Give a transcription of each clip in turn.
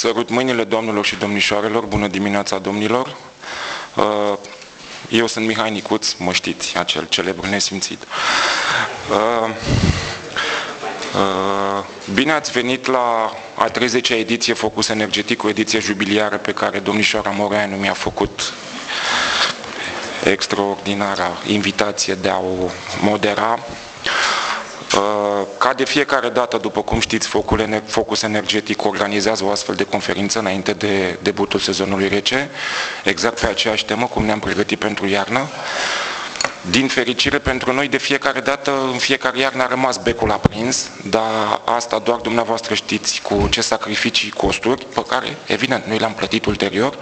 Sărut mâinile doamnelor și domnișoarelor, bună dimineața domnilor. Eu sunt Mihai Nicuț, mă știți, acel celebru nesimțit. Bine ați venit la a 30-a ediție Focus Energetic, o ediție jubiliară pe care domnișoara Moreanu mi-a făcut extraordinara invitație de a o modera. Ca de fiecare dată, după cum știți, Focus Energetic organizează o astfel de conferință înainte de debutul sezonului rece, exact pe aceeași temă, cum ne-am pregătit pentru iarnă. Din fericire pentru noi, de fiecare dată, în fiecare iarnă a rămas becul aprins, dar asta doar dumneavoastră știți cu ce sacrificii, costuri, pe care, evident, noi le-am plătit ulterior.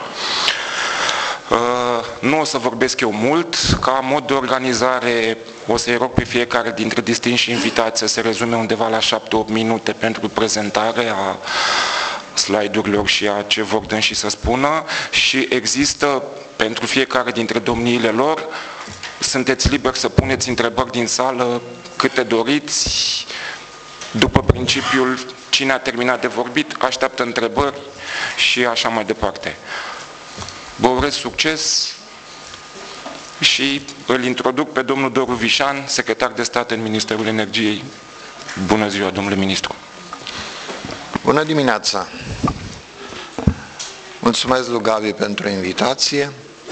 Nu o să vorbesc eu mult, ca mod de organizare o să-i rog pe fiecare dintre distinși invitați să se rezume undeva la 7-8 minute pentru prezentare a slide-urilor și a ce vor dâns și să spună și există pentru fiecare dintre domniile lor, sunteți liberi să puneți întrebări din sală câte doriți, după principiul cine a terminat de vorbit, așteaptă întrebări și așa mai departe. Vă urez succes și îl introduc pe domnul Doru Vișan, secretar de stat în Ministerul Energiei. Bună ziua, domnule ministru! Bună dimineața! Mulțumesc lui Gabi pentru invitație.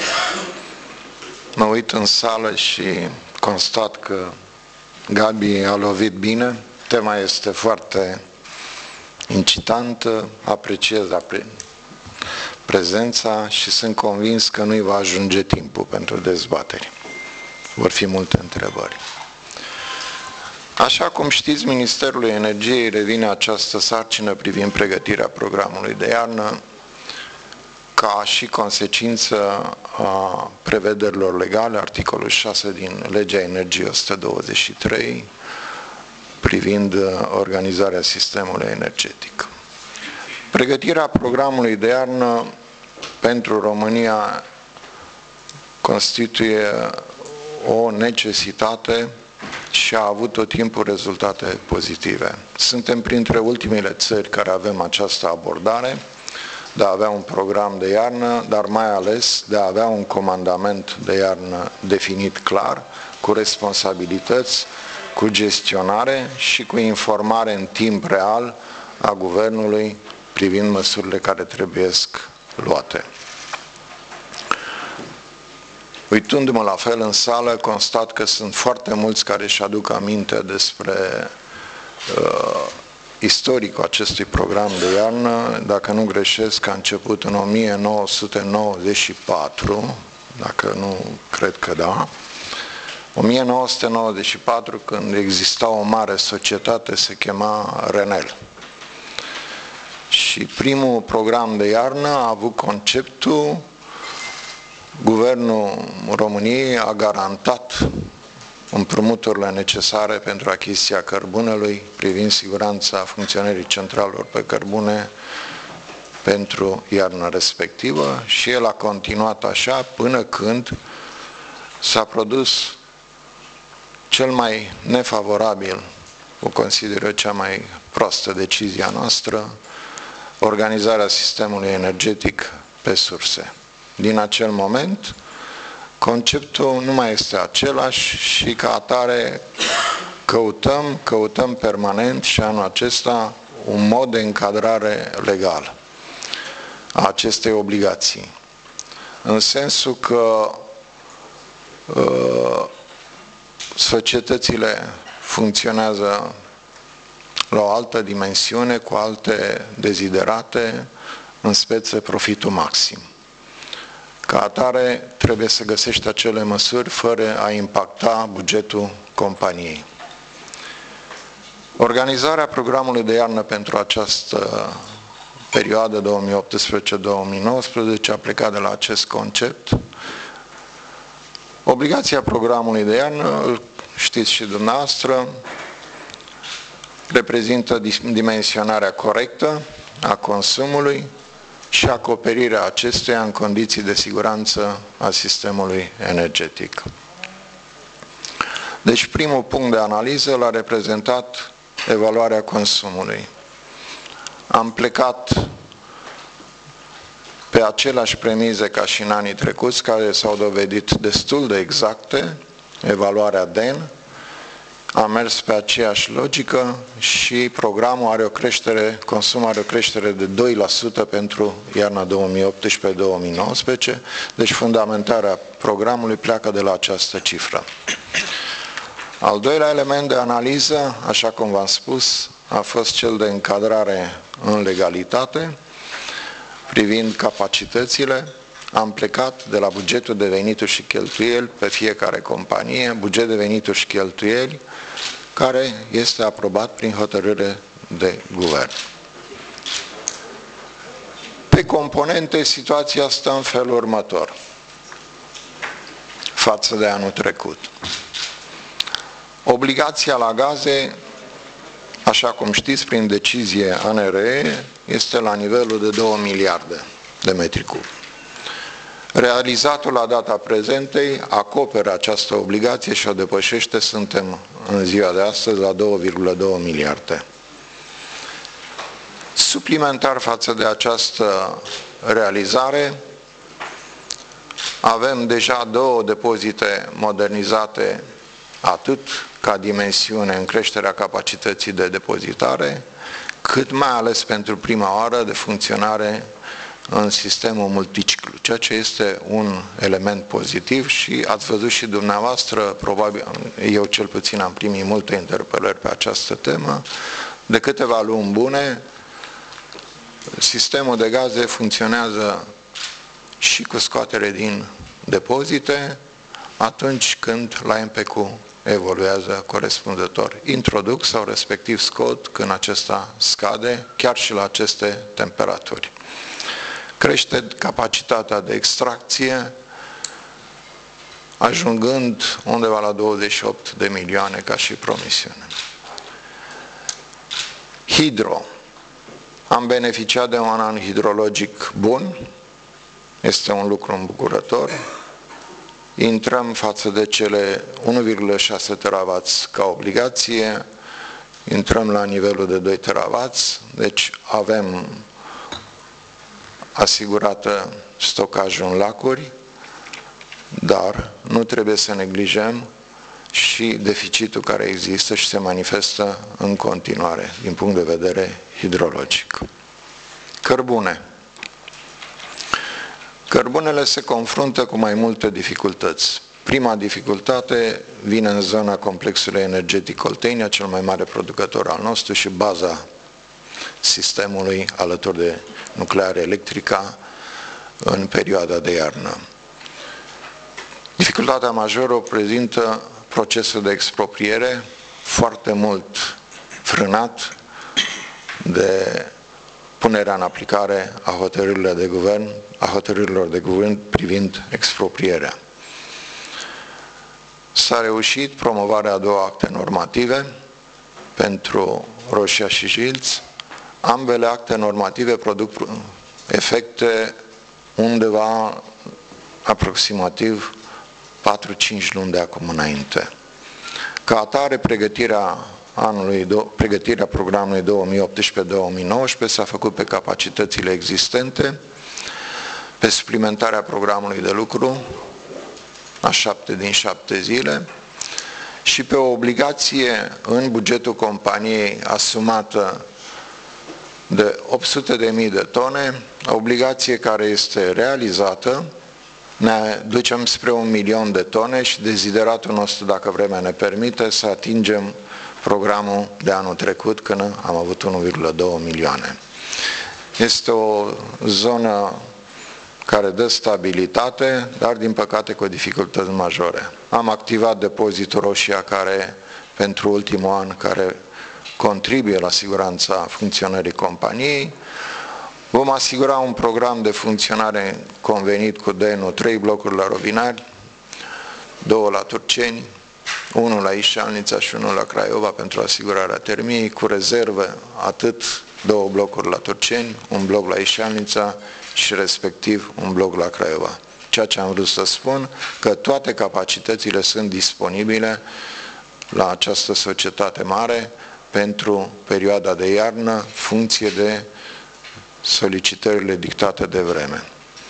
Mă uit în sală și constat că Gabi a lovit bine. Tema este foarte incitantă, apreciez prezența și sunt convins că nu-i va ajunge timpul pentru dezbateri. Vor fi multe întrebări. Așa cum știți, Ministerul Energiei revine această sarcină privind pregătirea programului de iarnă ca și consecință a prevederilor legale, articolul 6 din Legea Energiei 123, privind organizarea sistemului energetic. Pregătirea programului de iarnă pentru România constituie o necesitate și a avut tot timpul rezultate pozitive. Suntem printre ultimele țări care avem această abordare de a avea un program de iarnă, dar mai ales de a avea un comandament de iarnă definit clar, cu responsabilități, cu gestionare și cu informare în timp real a Guvernului privind măsurile care trebuiesc luate. Uitându-mă la fel în sală, constat că sunt foarte mulți care își aduc aminte despre istoricul acestui program de iarnă. Dacă nu greșesc, a început în 1994, dacă nu, cred că da. 1994, când exista o mare societate, se chema Renel. Și primul program de iarnă a avut conceptul, Guvernul României a garantat împrumuturile necesare pentru achiziția cărbunelui privind siguranța funcționării centralelor pe cărbune pentru iarna respectivă și el a continuat așa până când s-a produs cel mai nefavorabil, o consider eu cea mai proastă decizie a noastră, organizarea sistemului energetic pe surse. Din acel moment, conceptul nu mai este același și ca atare căutăm permanent și anul acesta un mod de încadrare legală a acestei obligații. În sensul că societățile funcționează la o altă dimensiune, cu alte deziderate, în speță profitul maxim. Ca atare, trebuie să găsești acele măsuri fără a impacta bugetul companiei. Organizarea programului de iarnă pentru această perioadă 2018-2019 a plecat de la acest concept. Obligația programului de iarnă, știți și dumneavoastră, reprezintă dimensionarea corectă a consumului și acoperirea acestuia în condiții de siguranță a sistemului energetic. Deci primul punct de analiză l-a reprezentat evaluarea consumului. Am plecat aceleași premize ca și în anii trecuți, care s-au dovedit destul de exacte, evaluarea DEN, a mers pe aceeași logică și programul are o creștere, consumul are o creștere de 2% pentru iarna 2018-2019, deci fundamentarea programului pleacă de la această cifră. Al doilea element de analiză, așa cum v-am spus, a fost cel de încadrare în legalitate, privind capacitățile. Am plecat de la bugetul de venituri și cheltuieli pe fiecare companie, buget de venituri și cheltuieli, care este aprobat prin hotărâre de guvern. Pe componente, situația stă în felul următor față de anul trecut. Obligația la gaze, așa cum știți, prin decizie ANRE, este la nivelul de 2 miliarde de metri cub. Realizatul la data prezentei acoperă această obligație și o depășește, suntem în ziua de astăzi la 2,2 miliarde. Suplimentar față de această realizare, avem deja 2 depozite modernizate, atât ca dimensiune în creșterea capacității de depozitare, cât mai ales pentru prima oară de funcționare în sistemul multiciclu, ceea ce este un element pozitiv și ați văzut și dumneavoastră, probabil, eu cel puțin am primit multe interpelări pe această temă, de câteva luni bune, sistemul de gaze funcționează și cu scoatere din depozite, atunci când la MPQ evoluează corespunzător. Introduc sau respectiv scot când acesta scade, chiar și la aceste temperaturi. Crește capacitatea de extracție, ajungând undeva la 28 de milioane ca și promisiune. Hidro. Am beneficiat de un an hidrologic bun, este un lucru îmbucurător. Intrăm față de cele 1,6 teravați ca obligație, intrăm la nivelul de 2 teravați, deci avem asigurată stocajul în lacuri, dar nu trebuie să neglijăm și deficitul care există și se manifestă în continuare din punct de vedere hidrologic. Cărbune. Cărbunele se confruntă cu mai multe dificultăți. Prima dificultate vine în zona complexului energetic Oltenia, cel mai mare producător al nostru și baza sistemului alături de nucleare electrică în perioada de iarnă. Dificultatea majoră o prezintă procesul de expropriere, foarte mult frânat de punerea în aplicare a hotărârilor de guvern privind exproprierea. S-a reușit promovarea a 2 acte normative pentru Roșia și Jilț. Ambele acte normative produc efecte undeva aproximativ 4-5 luni de acum înainte. Ca atare, pregătirea programului 2018-2019 s-a făcut pe capacitățile existente, pe suplimentarea programului de lucru a 7 din 7 zile și pe o obligație în bugetul companiei asumată de 800.000 de tone, obligație care este realizată. Ne ducem spre 1 milion de tone și dezideratul nostru, dacă vremea ne permite, să atingem programul de anul trecut, când am avut 1,2 milioane. Este o zonă care dă stabilitate, dar din păcate cu dificultăți majore. Am activat depozitul Roșia, care pentru ultimul an, care contribuie la siguranța funcționării companiei. Vom asigura un program de funcționare convenit cu DENU, 3 blocuri la Rovinari, 2 la Turceni, 1 la Ișalnița și 1 la Craiova pentru asigurarea termiei, cu rezervă atât 2 blocuri la Turceni, 1 bloc la Ișalnița și respectiv 1 bloc la Craiova. Ceea ce am vrut să spun, că toate capacitățile sunt disponibile la această societate mare pentru perioada de iarnă, funcție de solicitările dictate de vreme.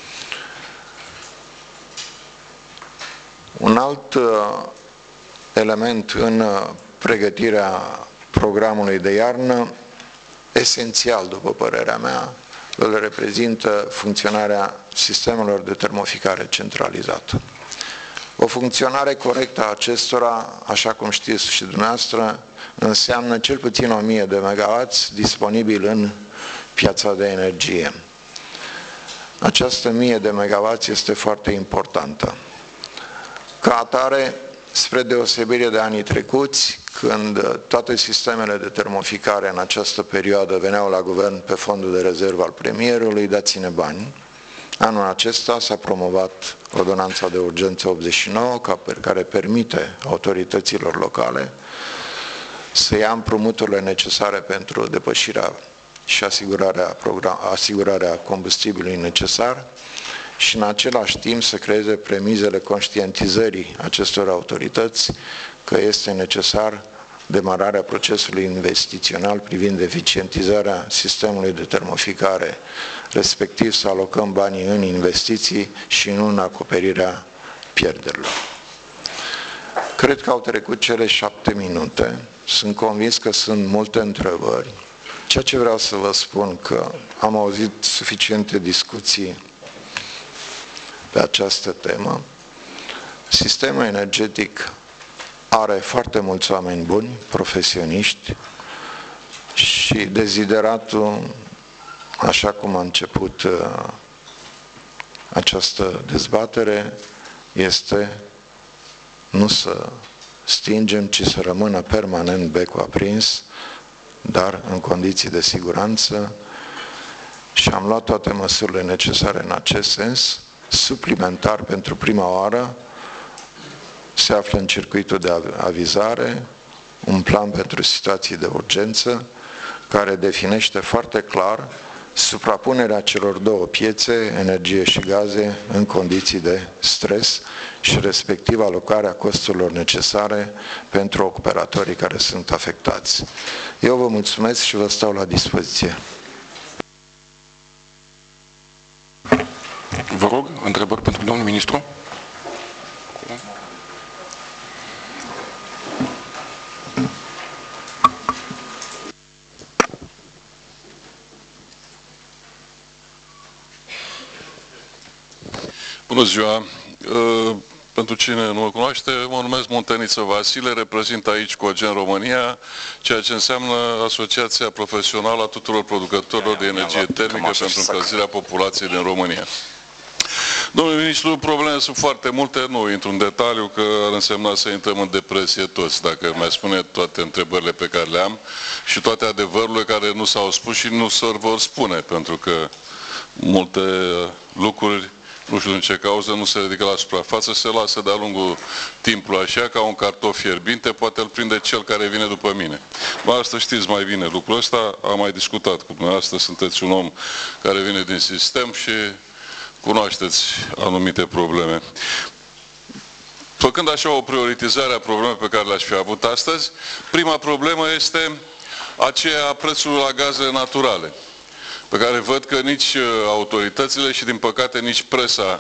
Un alt element în pregătirea programului de iarnă, esențial, după părerea mea, îl reprezintă funcționarea sistemelor de termoficare centralizată. O funcționare corectă a acestora, așa cum știți și dumneavoastră, înseamnă cel puțin 1000 de megawatts disponibil în piața de energie. Această 1000 de megawatts este foarte importantă. Ca atare, spre deosebire de anii trecuți, când toate sistemele de termoficare în această perioadă veneau la guvern pe fondul de rezervă al premierului, dați-ne bani, anul acesta s-a promovat ordonanța de urgență 89, care permite autorităților locale să ia împrumuturile necesare pentru depășirea și asigurarea combustibilului necesar și în același timp să creeze premizele conștientizării acestor autorități că este necesar demararea procesului investițional privind eficientizarea sistemului de termoficare, respectiv să alocăm banii în investiții și nu în acoperirea pierderilor. Cred că au trecut cele 7 minute, sunt convins că sunt multe întrebări. Ceea ce vreau să vă spun că am auzit suficiente discuții pe această temă. Sistemul energetic are foarte mulți oameni buni, profesioniști și dezideratul, așa cum a început această dezbatere, este nu să stingem, ci să rămână permanent becul aprins, dar în condiții de siguranță, și am luat toate măsurile necesare în acest sens. Suplimentar, pentru prima oară, se află în circuitul de avizare un plan pentru situații de urgență care definește foarte clar suprapunerea celor două piețe, energie și gaze, în condiții de stres și respectiv alocarea costurilor necesare pentru operatorii care sunt afectați. Eu vă mulțumesc și vă stau la dispoziție. Vă rog, întrebări pentru domnul ministru? Bună ziua! Pentru cine nu mă cunoaște, mă numesc Munteniță Vasile, reprezint aici Cogen România, ceea ce înseamnă Asociația Profesională a tuturor producătorilor de energie termică pentru încălzirea populației din România. Domnule ministru, problemele sunt foarte multe, nu intru în detaliu, că ar însemna să intrăm în depresie toți, dacă mai spune toate întrebările pe care le am și toate adevărurile care nu s-au spus și nu se vor spune, pentru că multe lucruri, nu știu din ce cauză, nu se ridică la suprafață, se lasă de-a lungul timpului așa, ca un cartof fierbinte, poate îl prinde cel care vine după mine. Asta știți mai bine lucrul ăsta, am mai discutat cu dumneavoastră, sunteți un om care vine din sistem și cunoașteți anumite probleme. Făcând așa o prioritizare a problemei pe care le-aș fi avut astăzi, prima problemă este aceea a prețului la gazele naturale, pe care văd că nici autoritățile și din păcate nici presa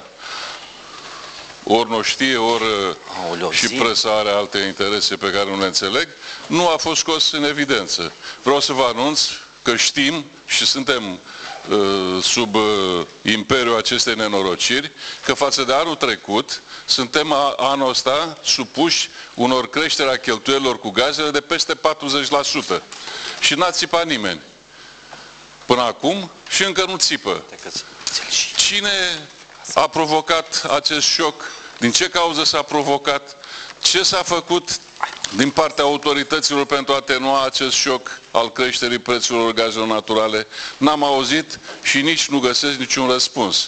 ori nu știe, ori și presa are alte interese pe care nu le înțeleg, nu a fost scos în evidență. Vreau să vă anunț că știm și suntem sub imperiul acestei nenorociri, că față de anul trecut, suntem anul ăsta supuși unor creșteri a cheltuielilor cu gazele de peste 40%. Și n-a țipat nimeni până acum și încă nu țipă. Cine a provocat acest șoc? Din ce cauză s-a provocat? Ce s-a făcut din partea autorităților pentru a atenua acest șoc al creșterii prețurilor gazelor naturale? N-am auzit și nici nu găsesc niciun răspuns.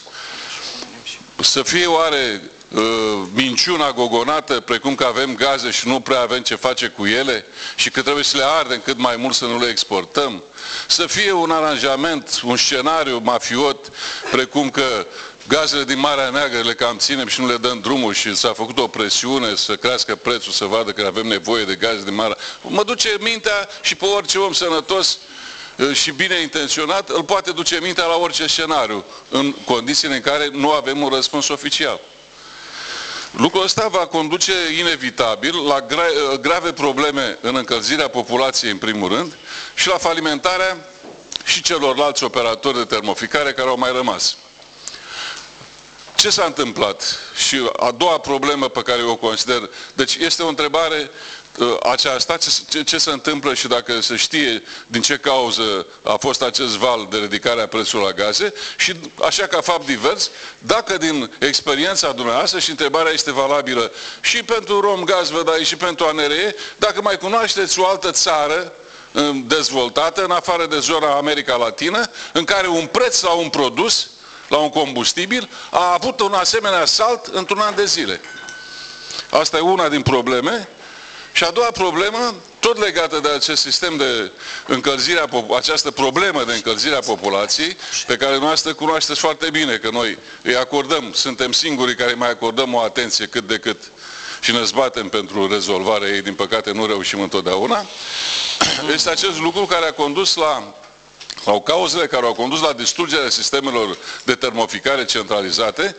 Să fie oare minciuna gogonată, precum că avem gaze și nu prea avem ce face cu ele și că trebuie să le ardem cât mai mult să nu le exportăm? Să fie un aranjament, un scenariu mafiot, precum că gazele din Marea Neagră le cam ținem și nu le dăm drumul și s-a făcut o presiune să crească prețul, să vadă că avem nevoie de gaze din Marea. Mă duce mintea și pe orice om sănătos și bine intenționat, îl poate duce mintea la orice scenariu, în condițiile în care nu avem un răspuns oficial. Lucrul ăsta va conduce inevitabil la grave probleme în încălzirea populației în primul rând și la falimentarea și celorlalți operatori de termoficare care au mai rămas. Ce s-a întâmplat? Și a doua problemă pe care eu o consider, deci este o întrebare aceasta, ce se întâmplă și dacă se știe din ce cauză a fost acest val de ridicare a prețului la gaze și așa ca fapt divers, dacă din experiența dumneavoastră, și întrebarea este valabilă și pentru Romgaz, vă dai și pentru ANRE, dacă mai cunoașteți o altă țară dezvoltată, în afară de zona America Latină, în care un preț la un produs, la un combustibil, a avut un asemenea salt într-un an de zile. Asta e una din probleme. Și a doua problemă, tot legată de acest sistem de încălzire, această problemă de încălzire a populației, pe care noastră cunoașteți foarte bine, că noi îi acordăm, suntem singurii care mai acordăm o atenție cât de cât și ne zbatem pentru rezolvarea ei, din păcate nu reușim întotdeauna, este acest lucru care a condus sau cauzele care au condus la distrugerea sistemelor de termoficare centralizate.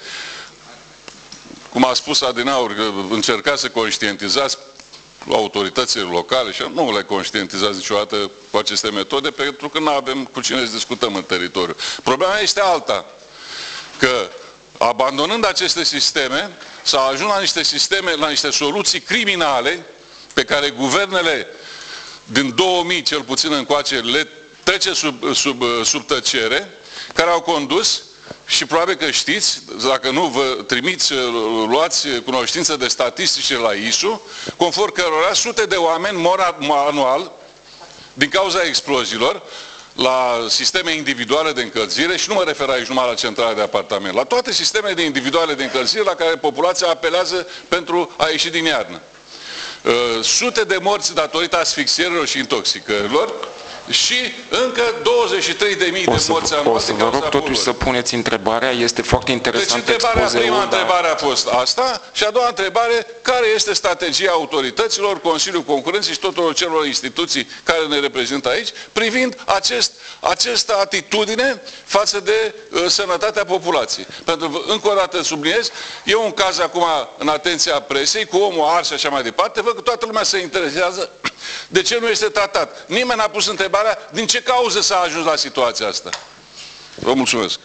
Cum a spus Adinaur, că încercați să conștientizați autoritățile locale și nu le conștientizați niciodată cu aceste metode, pentru că nu avem cu cine să discutăm în teritoriu. Problema este alta, că abandonând aceste sisteme, s-a ajuns la niște sisteme, la niște soluții criminale, pe care guvernele din 2000 cel puțin încoace le trece sub tăcere, care au condus, și probabil că știți, dacă nu vă trimiți, luați cunoștință de statistici la ISU, conform cărora sute de oameni mor anual din cauza exploziilor la sisteme individuale de încălzire, și nu mă refer aici numai la centrale de apartament, la toate sistemele individuale de încălzire la care populația apelează pentru a ieși din iarnă. Sute de morți datorită asfixierilor și intoxicărilor, și încă 23.000 de morți anual. O să vă rog totuși să puneți întrebarea, este foarte interesant expozeul. Prima întrebare a fost asta și a doua întrebare, care este strategia autorităților, Consiliul Concurenței și tuturor celor instituții care ne reprezintă aici, privind această atitudine față de sănătatea populației. Pentru că, încă o dată subliniez, e un caz acum în atenția presei, cu omul ars și așa mai departe, văd că toată lumea se interesează de ce nu este tratat. Nimeni n-a pus întrebarea din ce cauză s-a ajuns la situația asta. Vă mulțumesc.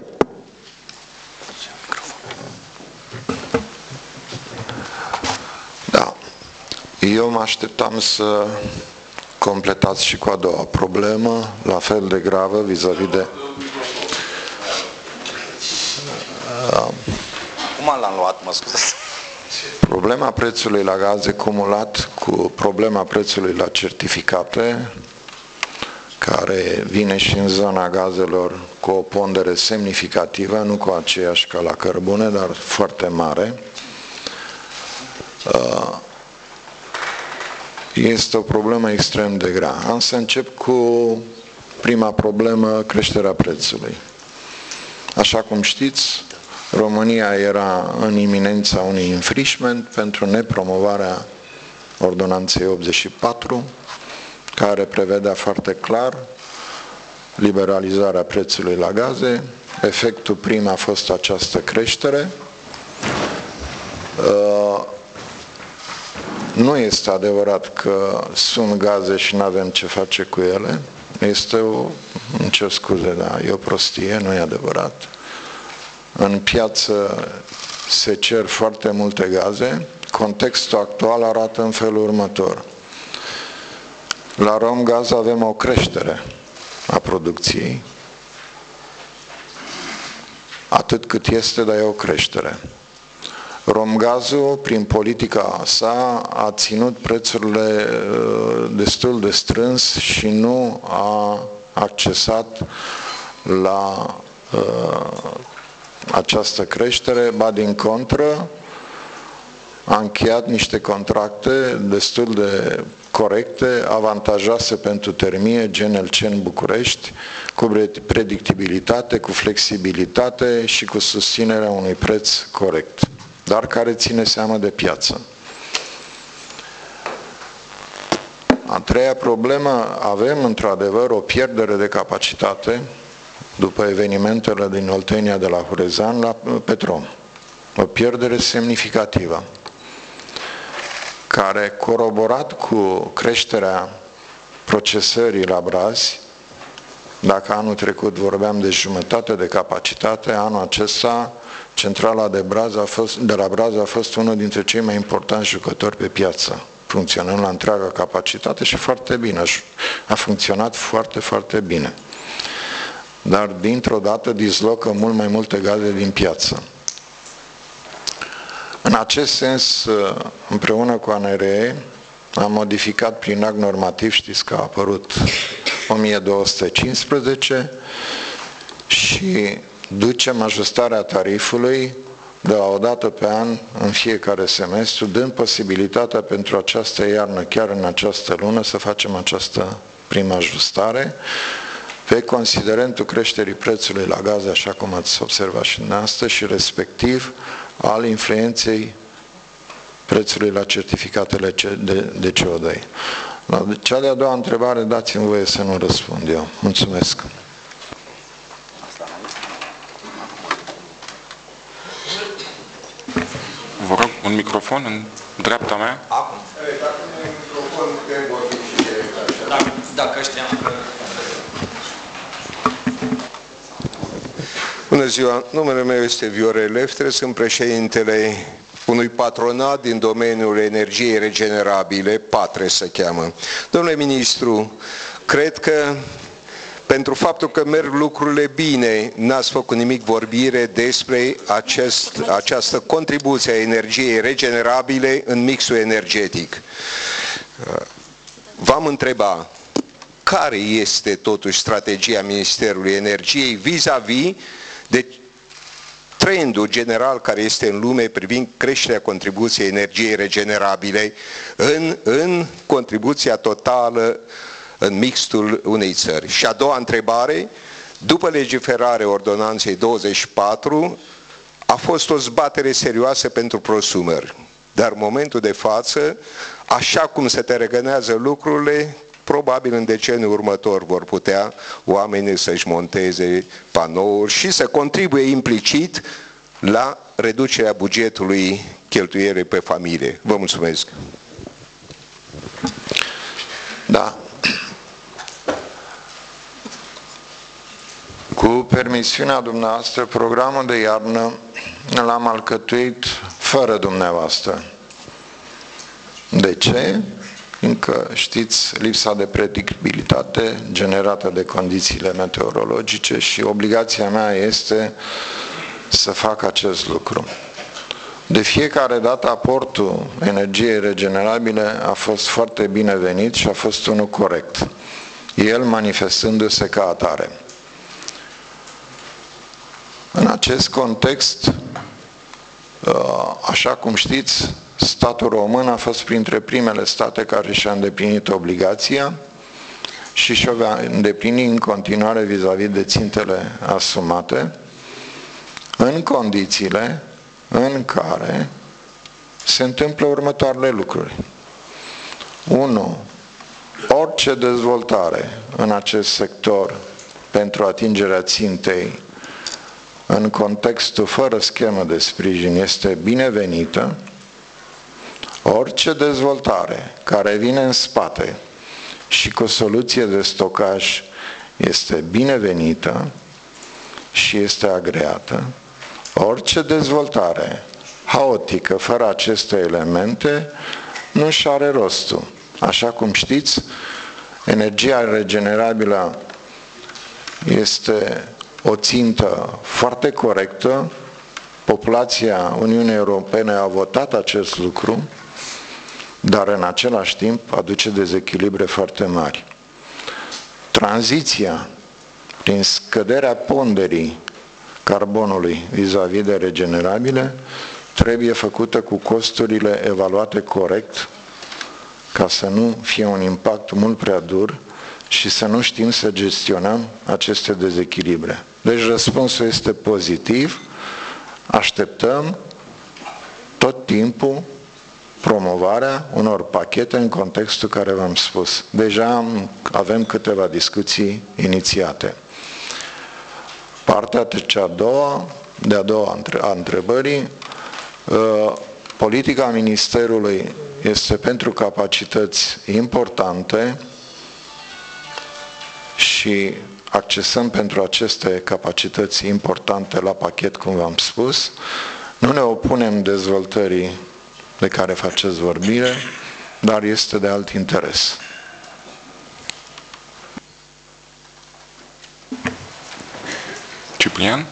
Da. Eu mă așteptam să completați și cu a doua problemă, la fel de gravă, vis-a-vis de... Cum l-am luat, mă scuzați? Problema prețului la gaze cumulat cu problema prețului la certificate, care vine și în zona gazelor cu o pondere semnificativă, nu cu aceeași ca la cărbune, dar foarte mare, este o problemă extrem de grea. Am să încep cu prima problemă, creșterea prețului. Așa cum știți, România era în iminența unui infringement pentru nepromovarea ordonanței 84, care prevedea foarte clar liberalizarea prețului la gaze. Efectul prim a fost această creștere. Nu este adevărat că sunt gaze și nu avem ce face cu ele. Îmi cer scuze, dar e o prostie, nu e adevărat. În piață se cer foarte multe gaze. Contextul actual arată în felul următor. La Romgaz avem o creștere a producției. Atât cât este, dar e o creștere. Romgazul, prin politica sa, a ținut prețurile destul de strâns și nu a accesat la această creștere, ba din contră, a încheiat niște contracte destul de corecte, avantajoase pentru termie, gen Elcen București, cu predictibilitate, cu flexibilitate și cu susținerea unui preț corect, dar care ține seama de piață. A treia problemă, avem într-adevăr o pierdere de capacitate după evenimentele din Oltenia de la Hurețan la Petrom. o pierdere semnificativă, care, coroborat cu creșterea procesării la Brazi, dacă anul trecut vorbeam de jumătate de capacitate, anul acesta centrala de la Brazi a fost unul dintre cei mai importanti jucători pe piață, funcționând la întreaga capacitate și foarte bine, a funcționat foarte, foarte bine. Dar dintr-o dată dislocă mult mai multe gaze din piață. În acest sens, împreună cu ANRE, am modificat prin act normativ, știți că a apărut 1215 și ducem ajustarea tarifului de la o dată pe an în fiecare semestru, dând posibilitatea pentru această iarnă, chiar în această lună, să facem această primă ajustare pe considerentul creșterii prețului la gaze, așa cum ați observat și dumneavoastră, și respectiv al influenței prețului la certificatele de CO2. La cea de-a doua întrebare, dați-mi voie să nu răspund eu. Mulțumesc. Vă rog, un microfon în dreapta mea. Acum. Dacă nu e microfon, putem vorbi și de Dacă știam că... Bună ziua, numele meu este Viorel Leftre, sunt președintele unui patronat din domeniul energiei regenerabile, PATRE se cheamă. Domnule ministru, cred că pentru faptul că merg lucrurile bine, n-ați făcut nimic vorbire despre această contribuție a energiei regenerabile în mixul energetic. V-am întrebat, care este totuși strategia Ministerului Energiei vis-a-vis de trendul general care este în lume privind creșterea contribuției energiei regenerabile în contribuția totală în mixtul unei țări. Și a doua întrebare, după legiferarea ordonanței 24, a fost o zbatere serioasă pentru prosumeri. Dar în momentul de față, așa cum se teregănează lucrurile, probabil în deceniul următor vor putea oamenii să-și monteze panouri și să contribuie implicit la reducerea bugetului cheltuielii pe familie. Vă mulțumesc. Da. Cu permisiunea dumneavoastră, programul de iarnă l-am alcătuit fără dumneavoastră. De ce? Încă știți lipsa de predictibilitate generată de condițiile meteorologice și obligația mea este să fac acest lucru. De fiecare dată aportul energiei regenerabile a fost foarte binevenit și a fost unul corect, el manifestându-se ca atare. În acest context, așa cum știți, statul român a fost printre primele state care și-a îndeplinit obligația și și-o va îndeplini în continuare vis-a-vis de țintele asumate, în condițiile în care se întâmplă următoarele lucruri. 1. Orice dezvoltare în acest sector pentru atingerea țintei în contextul fără schemă de sprijin este binevenită. Orice dezvoltare care vine în spate și cu o soluție de stocaj este binevenită și este agreată. Orice dezvoltare haotică fără aceste elemente nu și are rostul. Așa cum știți, energia regenerabilă este o țintă foarte corectă. Populația Uniunii Europene a votat acest lucru, dar în același timp aduce dezechilibre foarte mari. Tranziția prin scăderea ponderii carbonului vis-a-vis de regenerabile trebuie făcută cu costurile evaluate corect ca să nu fie un impact mult prea dur și să nu știm să gestionăm aceste dezechilibre. Deci răspunsul este pozitiv, așteptăm tot timpul promovarea unor pachete în contextul care v-am spus. Deja avem câteva discuții inițiate. Partea a doua a întrebării Politica Ministerului este pentru capacități importante și accesăm pentru aceste capacități importante la pachet, cum v-am spus. Nu ne opunem dezvoltării de care faceți vorbire, dar este de alt interes. Ciprian?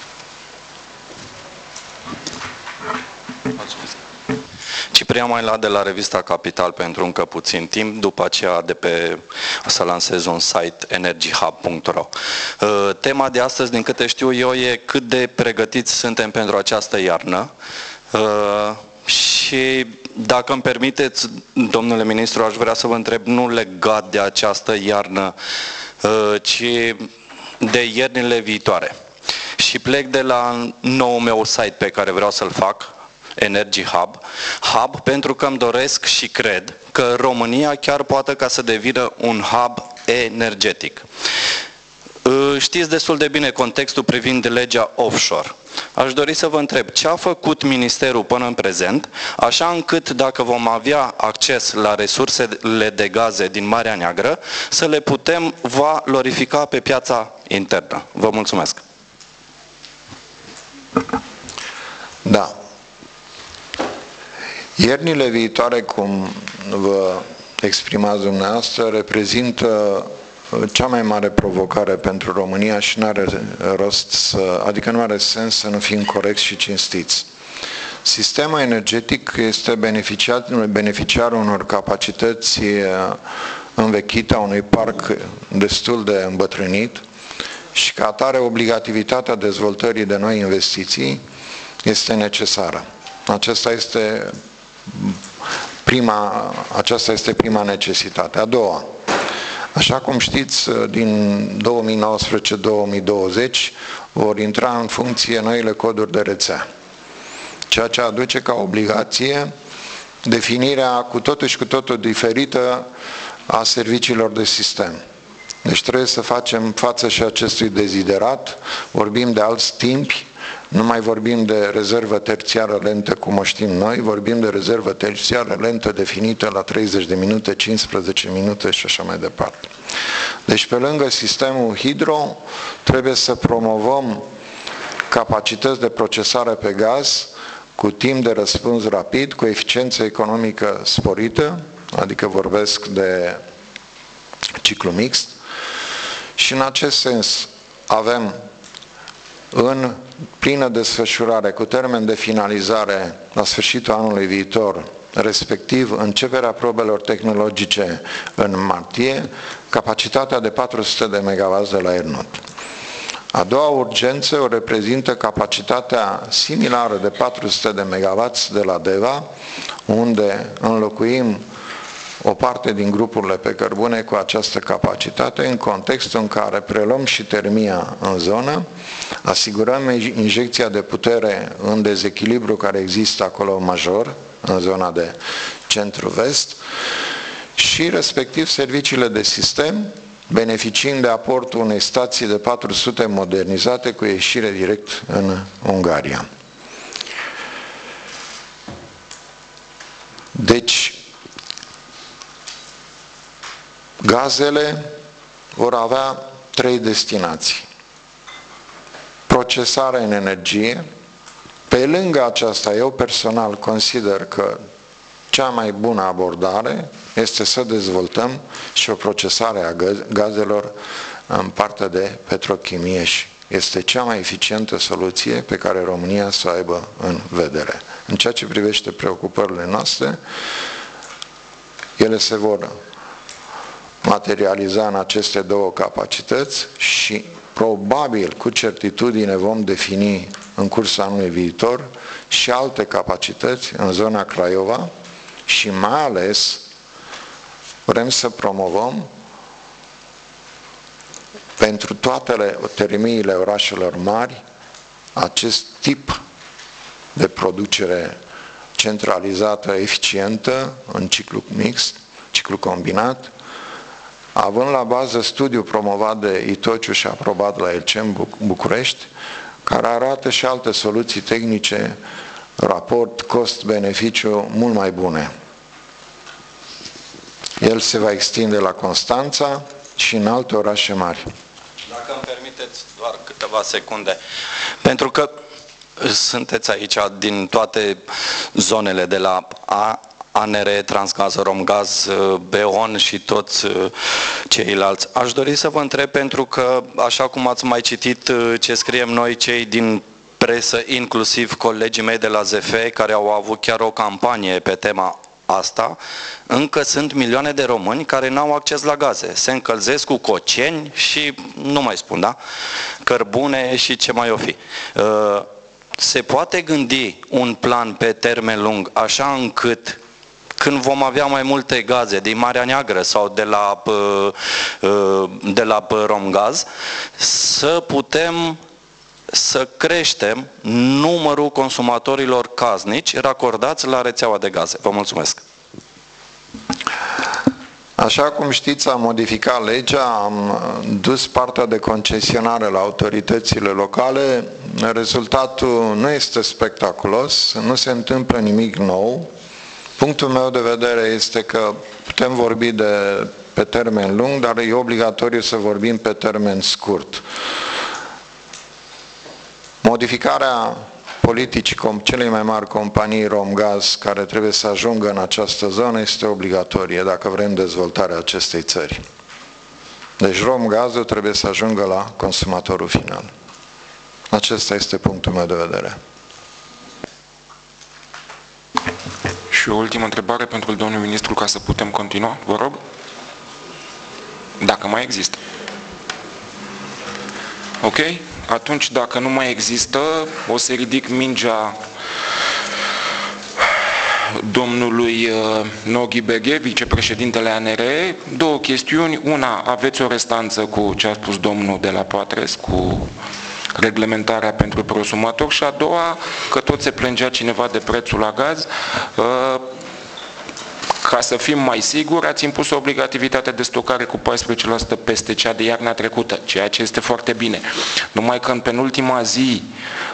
Ciprian Maila de la revista Capital pentru încă puțin timp, după aceea o să lansez un site energyhub.ro. Tema de astăzi, din câte știu eu, e cât de pregătiți suntem pentru această iarnă. Și dacă îmi permiteți, domnule ministru, aș vrea să vă întreb nu legat de această iarnă, ci de iernile viitoare. Și plec de la noul meu site pe care vreau să-l fac, Energy Hub, pentru că îmi doresc și cred că România chiar poate ca să devină un hub energetic. Știți destul de bine contextul privind legea offshore. Aș dori să vă întreb ce a făcut Ministerul până în prezent, așa încât dacă vom avea acces la resursele de gaze din Marea Neagră, să le putem valorifica pe piața internă. Vă mulțumesc! Da. Iernile viitoare, cum vă exprimați dumneavoastră, reprezintă cea mai mare provocare pentru România și nu are rost adică nu are sens să nu fim corecți și cinstiți. Sistemul energetic este beneficiar unor capacități învechite, a unui parc destul de îmbătrânit și ca atare obligativitatea dezvoltării de noi investiții este necesară. Aceasta este prima necesitate. A doua, așa cum știți, din 2019-2020 vor intra în funcție noile coduri de rețea, ceea ce aduce ca obligație definirea cu totul diferită a serviciilor de sistem. Deci trebuie să facem față și acestui deziderat, vorbim de alți timpi, nu mai vorbim de rezervă terțiară lentă cum o știm noi, vorbim de rezervă terțiară lentă definită la 30 de minute, 15 minute și așa mai departe. Deci pe lângă sistemul hidro trebuie să promovăm capacități de procesare pe gaz cu timp de răspuns rapid, cu eficiență economică sporită, adică vorbesc de ciclu mixt, și în acest sens avem în plină desfășurare, cu termen de finalizare la sfârșitul anului viitor, respectiv începerea probelor tehnologice în martie, capacitatea de 400 de MW de la Ernut. A doua urgență o reprezintă capacitatea similară de 400 de MW de la Deva, unde înlocuim o parte din grupurile pe cărbune cu această capacitate, în contextul în care preluăm și termia în zonă, asigurăm injecția de putere în dezechilibru care există acolo major, în zona de centru-vest, și respectiv serviciile de sistem, beneficiind de aportul unei stații de 400 modernizate cu ieșire direct în Ungaria. Deci, gazele vor avea 3 destinații. Procesarea în energie. Pe lângă aceasta, eu personal consider că cea mai bună abordare este să dezvoltăm și o procesare a gazelor în partea de petrochimie și este cea mai eficientă soluție pe care România să o aibă în vedere. În ceea ce privește preocupările noastre, ele se vor materializa în aceste două capacități și probabil, cu certitudine, vom defini în cursul anului viitor și alte capacități în zona Craiova și mai ales vrem să promovăm pentru toate termiile orașelor mari acest tip de producere centralizată, eficientă, în ciclu mixt, ciclu combinat, având la bază studiul promovat de Itociu și aprobat la ELCEM București, care arată și alte soluții tehnice raport cost-beneficiu mult mai bune. El se va extinde la Constanța și în alte orașe mari. Dacă îmi permiteți doar câteva secunde, pentru că sunteți aici din toate zonele de la ANR, Transgaz, Romgaz, Beon și toți ceilalți. Aș dori să vă întreb, pentru că, așa cum ați mai citit ce scriem noi cei din presă, inclusiv colegii mei de la ZF, care au avut chiar o campanie pe tema asta, încă sunt milioane de români care n-au acces la gaze. Se încălzesc cu coceni și nu mai spun, da? Cărbune și ce mai o fi. Se poate gândi un plan pe termen lung, așa încât când vom avea mai multe gaze din Marea Neagră sau de la Romgaz, să putem să creștem numărul consumatorilor casnici racordați la rețeaua de gaze. Vă mulțumesc! Așa cum știți, am modificat legea, am dus partea de concesionare la autoritățile locale. Rezultatul nu este spectaculos, nu se întâmplă nimic nou. Punctul meu de vedere este că putem vorbi pe termen lung, dar e obligatoriu să vorbim pe termen scurt. Modificarea politicii celei mai mari companii Romgaz, care trebuie să ajungă în această zonă, este obligatorie dacă vrem dezvoltarea acestei țări. Deci Romgazul trebuie să ajungă la consumatorul final. Acesta este punctul meu de vedere. Și o ultimă întrebare pentru domnul ministru, ca să putem continua, vă rog? Dacă mai există. Ok? Atunci, dacă nu mai există, o să ridic mingea domnului Noghi Beghe, vicepreședintele ANR. Două chestiuni. Una, aveți o restanță cu ce a spus domnul de la Poatres, cu reglementarea pentru prosumator, și a doua, că tot se plângea cineva de prețul la gaz. Ca să fim mai siguri, ați impus o obligativitate de stocare cu 14% peste cea de iarna trecută, ceea ce este foarte bine. Numai că în penultima zi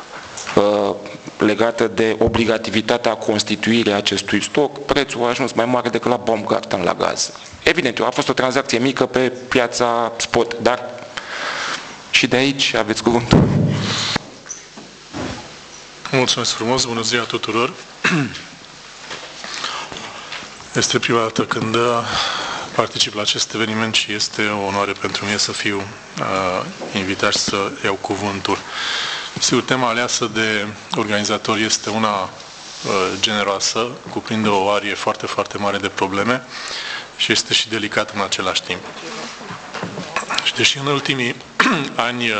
legată de obligativitatea constituirii acestui stoc, prețul a ajuns mai mare decât la Baumgarten la gaz. Evident, a fost o tranzacție mică pe piața spot, dar și de aici aveți cuvântul. Mulțumesc frumos, bună ziua tuturor! Este prima dată când particip la acest eveniment și este o onoare pentru mine să fiu invitat și să iau cuvântul. Sigur, tema aleasă de organizatori este una generoasă, cuprinde o arie foarte, foarte mare de probleme și este și delicată în același timp. Și deși în ultimii ani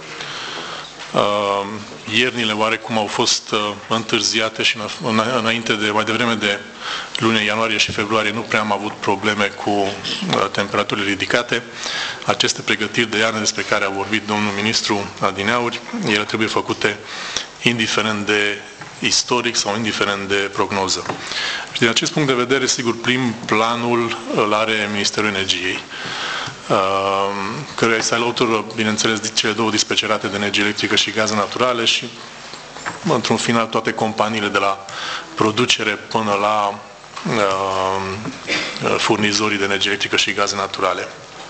iernile oarecum au fost întârziate și mai devreme de luni ianuarie și februarie nu prea am avut probleme cu temperaturile ridicate. Aceste pregătiri de iarnă despre care a vorbit domnul ministru adineauri, ele trebuie făcute indiferent de istoric sau indiferent de prognoză. Și din acest punct de vedere, sigur, prim planul îl are Ministerul Energiei, căruia îi se alătură, bineînțeles, cele două dispecerate de energie electrică și gaze naturale și, într-un final, toate companiile de la producere până la furnizorii de energie electrică și gaze naturale.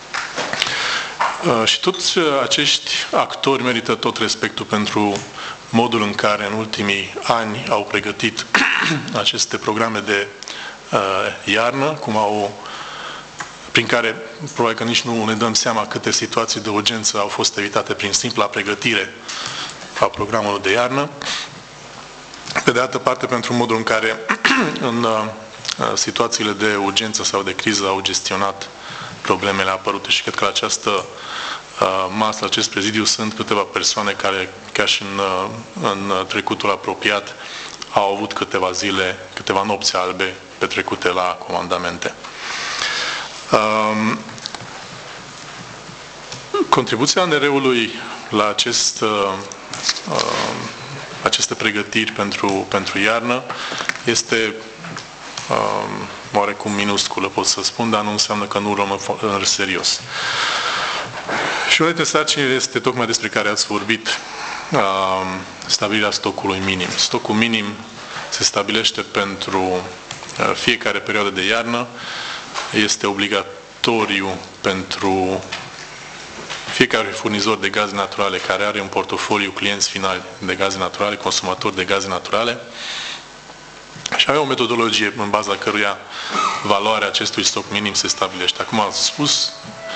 Și toți acești actori merită tot respectul pentru modul în care în ultimii ani au pregătit aceste programe de iarnă, prin care probabil că nici nu ne dăm seama câte situații de urgență au fost evitate prin simpla pregătire a programului de iarnă. Pe de altă parte, pentru modul în care în situațiile de urgență sau de criză au gestionat problemele apărute și cred că la această masă, la acest prezidiu, sunt câteva persoane care, chiar și în trecutul apropiat, au avut câteva zile, câteva nopți albe petrecute la comandamente. Contribuția ANR-ului la aceste pregătiri pentru iarnă este oarecum minusculă, pot să spun, dar nu înseamnă că nu luăm în serios. Și una dintre sarcinile este tocmai despre care ați vorbit, stabilirea stocului minim. Stocul minim se stabilește pentru fiecare perioadă de iarnă, este obligatoriu pentru fiecare furnizor de gaze naturale care are un portofoliu clienți finali de gaze naturale, consumatori de gaze naturale, și avea o metodologie în baza căruia valoarea acestui stoc minim se stabilește. Acum am spus,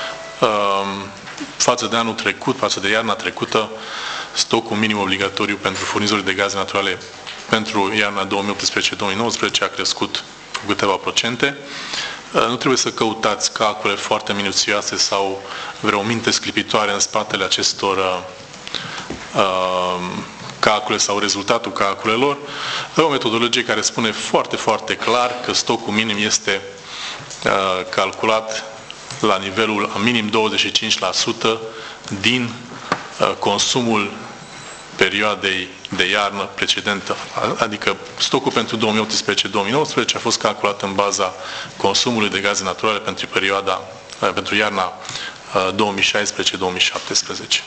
față de anul trecut, față de iarna trecută, stocul minim obligatoriu pentru furnizorii de gaze naturale pentru iarna 2018-2019 a crescut cu câteva procente. Nu trebuie să căutați calcule foarte minuțioase sau vreo minte sclipitoare în spatele acestor calcule sau rezultatul calculelor. O metodologie care spune foarte, foarte clar că stocul minim este calculat la nivelul a minim 25% din consumul perioadei de iarnă precedentă. Adică stocul pentru 2018-2019 a fost calculat în baza consumului de gaze naturale pentru iarna 2016-2017.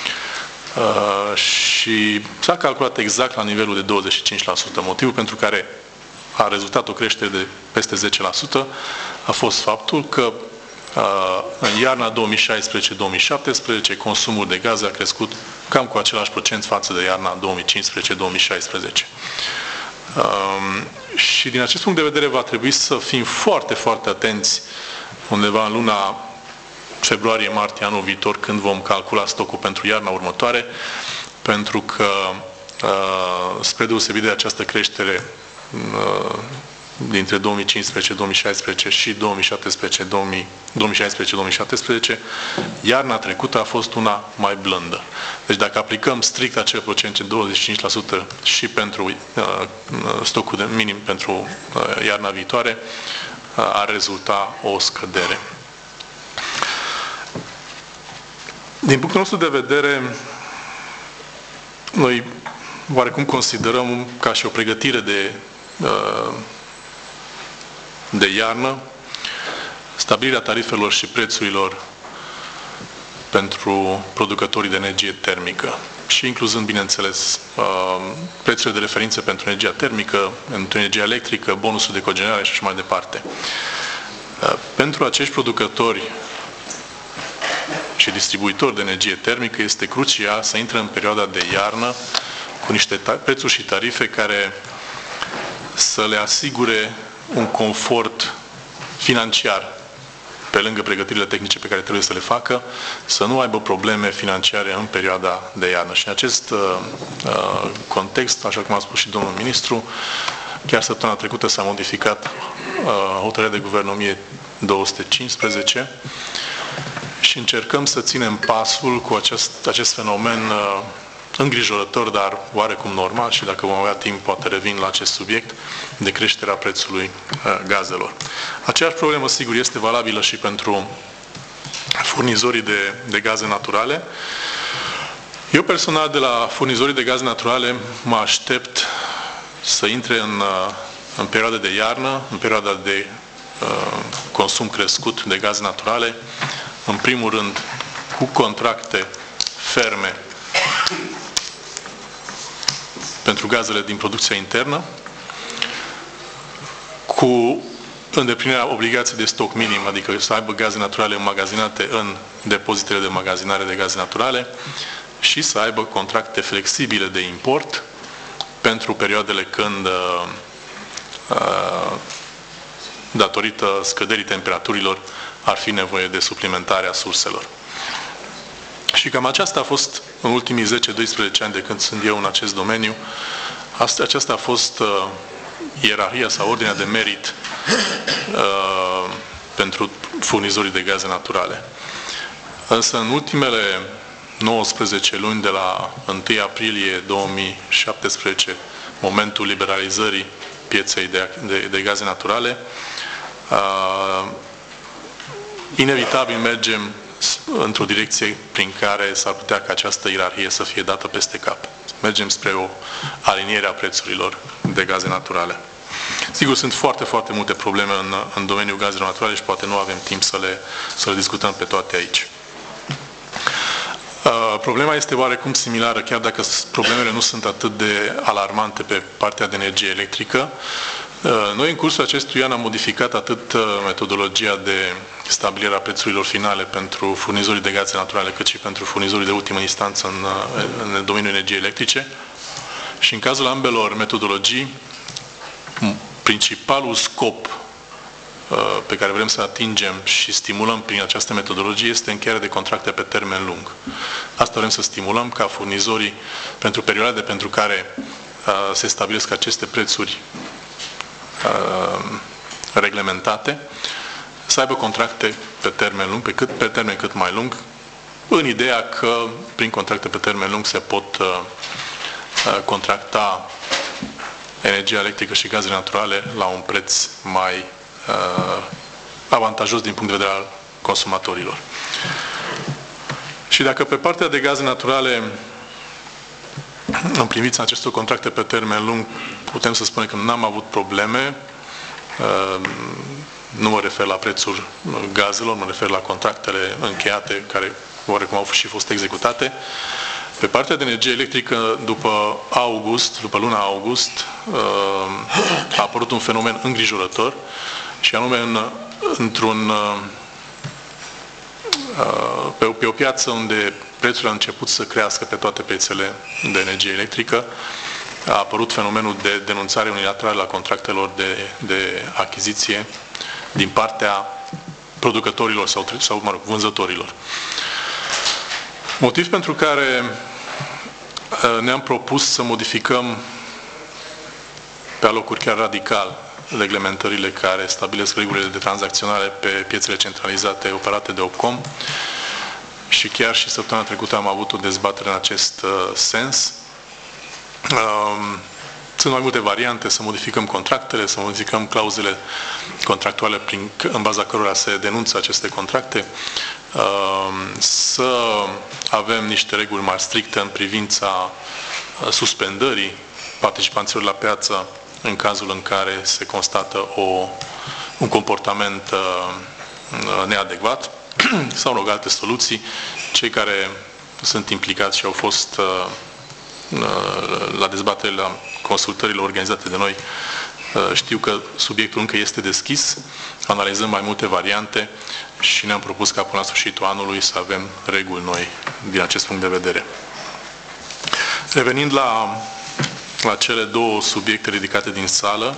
Și s-a calculat exact la nivelul de 25%. Motivul pentru care a rezultat o creștere de peste 10% a fost faptul că în iarna 2016-2017 consumul de gaze a crescut cam cu același procent față de iarna 2015-2016. Și din acest punct de vedere va trebui să fim foarte, foarte atenți undeva în luna februarie-martie anul viitor, când vom calcula stocul pentru iarna următoare, pentru că spre deosebire de această creștere dintre 2015-2016 și 2016-2017, iarna trecută a fost una mai blândă. Deci dacă aplicăm strict acel procent de 25% și pentru stocul de minim pentru iarna viitoare, ar rezulta o scădere. Din punctul nostru de vedere, noi oarecum considerăm ca și o pregătire de iarnă stabilirea tarifelor și prețurilor pentru producătorii de energie termică și incluzând, bineînțeles, prețurile de referință pentru energia termică, pentru energia electrică, bonusul de cogenerare și așa mai departe. Pentru acești producători și distribuitori de energie termică este crucial să intre în perioada de iarnă cu niște prețuri și tarife care să le asigure un confort financiar pe lângă pregătirile tehnice pe care trebuie să le facă, să nu aibă probleme financiare în perioada de iarnă. Și în acest context, așa cum a spus și domnul ministru, chiar săptămâna trecută s-a modificat hotărârea de guvern 1215 și încercăm să ținem pasul cu acest fenomen îngrijorător, dar oarecum normal, și dacă vom avea timp, poate revin la acest subiect, de creșterea prețului gazelor. Aceeași problemă, sigur, este valabilă și pentru furnizorii de gaze naturale. Eu personal, de la furnizorii de gaze naturale, mă aștept să intre în perioada de iarnă, în perioada de consum crescut de gaze naturale, în primul rând cu contracte ferme pentru gazele din producția internă, cu îndeplinirea obligației de stoc minim, adică să aibă gaze naturale înmagazinate în depozitele de magazinare de gaze naturale și să aibă contracte flexibile de import pentru perioadele când, datorită scăderii temperaturilor, ar fi nevoie de suplimentarea surselor. Și cam aceasta a fost, în ultimii 10-12 ani de când sunt eu în acest domeniu, aceasta a fost ierarhia sau ordinea de merit pentru furnizorii de gaze naturale. Însă în ultimele 19 luni, de la 1 aprilie 2017, momentul liberalizării pieței de gaze naturale, inevitabil mergem într-o direcție prin care s-ar putea ca această ierarhie să fie dată peste cap. Mergem spre o aliniere a prețurilor de gaze naturale. Sigur, sunt foarte, foarte multe probleme în domeniul gazelor naturale și poate nu avem timp să le discutăm pe toate aici. Problema este oarecum similară, chiar dacă problemele nu sunt atât de alarmante pe partea de energie electrică. Noi în cursul acestui an am modificat atât metodologia de stabilire a prețurilor finale pentru furnizorii de gaze naturale, cât și pentru furnizorii de ultimă instanță în domeniul energiei electrice. Și în cazul ambelor metodologii, principalul scop pe care vrem să atingem și stimulăm prin această metodologie este încheierea de contracte pe termen lung. Asta vrem să stimulăm ca furnizorii, pentru perioade pentru care se stabilesc aceste prețuri reglementate, să aibă contracte pe termen lung, pe termen cât mai lung, în ideea că prin contracte pe termen lung se pot contracta energia electrică și gazele naturale la un preț mai avantajos din punct de vedere al consumatorilor. Și dacă pe partea de gaze naturale, în privința acestor contracte pe termen lung, putem să spunem că n-am avut probleme, nu mă refer la prețul gazelor, mă refer la contractele încheiate, care oarecum au și fost executate. Pe partea de energie electrică, după luna august, a apărut un fenomen îngrijorător, și anume pe o piață unde prețurile au început să crească pe toate piețele de energie electrică, a apărut fenomenul de denunțare unilaterală a contractelor de achiziție din partea producătorilor sau vânzătorilor. Motiv pentru care ne-am propus să modificăm pe alocuri chiar radical reglementările care stabilesc regulile de tranzacționare pe piețele centralizate operate de Opcom, și chiar și săptămâna trecută am avut o dezbatere în acest sens. Sunt mai multe variante: să modificăm contractele, să modificăm clauzele contractuale în baza cărora se denunță aceste contracte, să avem niște reguli mai stricte în privința suspendării participanților la piață în cazul în care se constată un comportament neadecvat, sau alte soluții. Cei care sunt implicați și au fost la dezbaterile, la consultările organizate de noi, știu că subiectul încă este deschis, analizăm mai multe variante și ne-am propus ca până la sfârșitul anului să avem reguli noi din acest punct de vedere. Revenind la cele două subiecte ridicate din sală,